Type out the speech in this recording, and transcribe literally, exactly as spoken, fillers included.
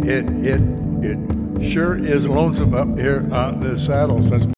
it, it, it sure is lonesome up here on the saddle since